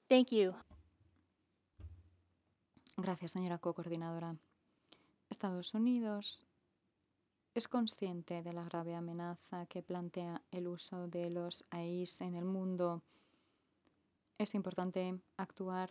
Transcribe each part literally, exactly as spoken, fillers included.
Thank you. Gracias, señora cocoordinadora. Estados Unidos es consciente de la grave amenaza que plantea el uso de los A I S en el mundo. Es importante actuar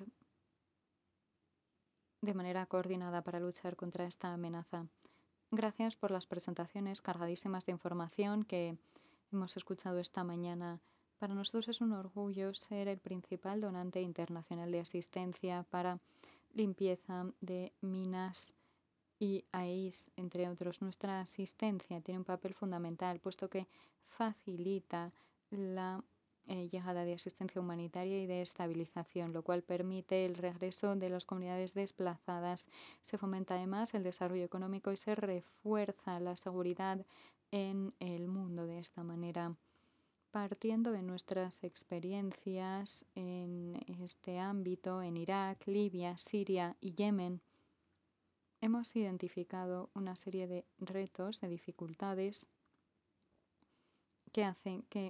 de manera coordinada para luchar contra esta amenaza. Gracias por las presentaciones cargadísimas de información que hemos escuchado esta mañana. Para nosotros es un orgullo ser el principal donante internacional de asistencia para limpieza de minas y A I S, entre otros. Nuestra asistencia tiene un papel fundamental, puesto que facilita la eh, llegada de asistencia humanitaria y de estabilización, lo cual permite el regreso de las comunidades desplazadas. Se fomenta además el desarrollo económico y se refuerza la seguridad en el mundo de esta manera. Partiendo de nuestras experiencias en este ámbito en Irak, Libia, Siria y Yemen, hemos identificado una serie de retos, de dificultades que hacen que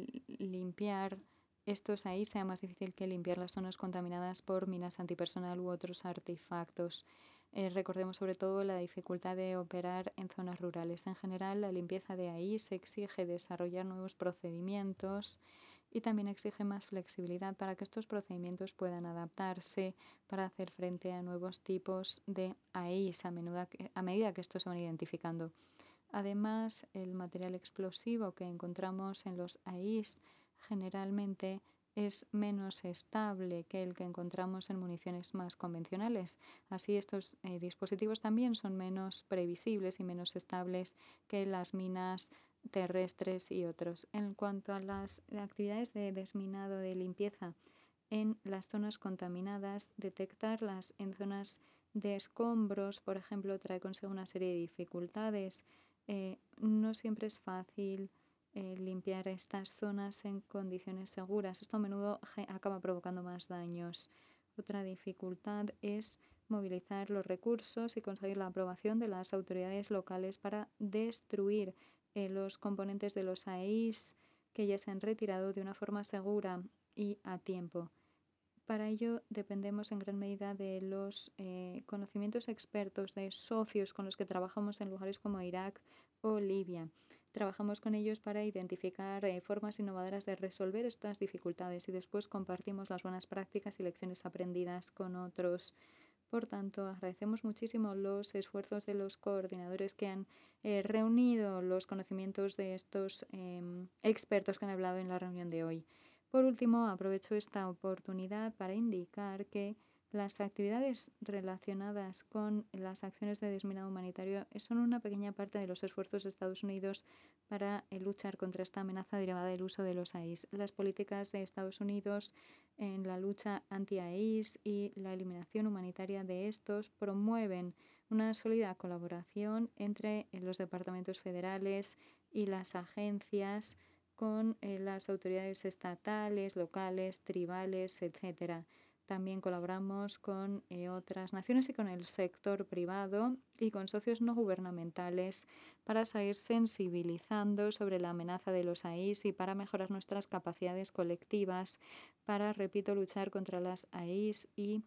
limpiar estos ahí sea más difícil que limpiar las zonas contaminadas por minas antipersonal u otros artefactos. Eh, recordemos sobre todo la dificultad de operar en zonas rurales. En general, la limpieza de ahí se exige desarrollar nuevos procedimientos y también exige más flexibilidad para que estos procedimientos puedan adaptarse para hacer frente a nuevos tipos de A I S a, menuda, a medida que estos se van identificando. Además, el material explosivo que encontramos en los A I S generalmente es menos estable que el que encontramos en municiones más convencionales. Así, estos eh, dispositivos también son menos previsibles y menos estables que las minas terrestres y otros. En cuanto a las actividades de desminado de limpieza en las zonas contaminadas, detectarlas en zonas de escombros, por ejemplo, trae consigo una serie de dificultades. Eh, no siempre es fácil eh, limpiar estas zonas en condiciones seguras. Esto a menudo acaba provocando más daños. Otra dificultad es movilizar los recursos y conseguir la aprobación de las autoridades locales para destruir eh, los componentes de los A I S que ya se han retirado de una forma segura y a tiempo. Para ello dependemos en gran medida de los eh, conocimientos expertos de socios con los que trabajamos en lugares como Irak o Libia. Trabajamos con ellos para identificar eh, formas innovadoras de resolver estas dificultades y después compartimos las buenas prácticas y lecciones aprendidas con otros. Por tanto, agradecemos muchísimo los esfuerzos de los coordinadores que han eh, reunido los conocimientos de estos eh, expertos que han hablado en la reunión de hoy. Por último, aprovecho esta oportunidad para indicar que las actividades relacionadas con las acciones de desminado humanitario son una pequeña parte de los esfuerzos de Estados Unidos para eh, luchar contra esta amenaza derivada del uso de los A I S. Las políticas de Estados Unidos en la lucha anti-A I S y la eliminación humanitaria de estos promueven una sólida colaboración entre los departamentos federales y las agencias con eh, las autoridades estatales, locales, tribales, etcétera. También colaboramos con eh, otras naciones y con el sector privado y con socios no gubernamentales para seguir sensibilizando sobre la amenaza de los A I S y para mejorar nuestras capacidades colectivas para, repito, luchar contra las A I S y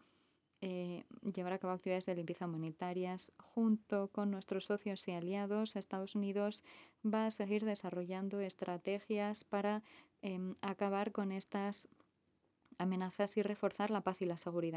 eh, llevar a cabo actividades de limpieza humanitarias. Junto con nuestros socios y aliados, Estados Unidos va a seguir desarrollando estrategias para eh, acabar con estas amenazas y reforzar la paz y la seguridad.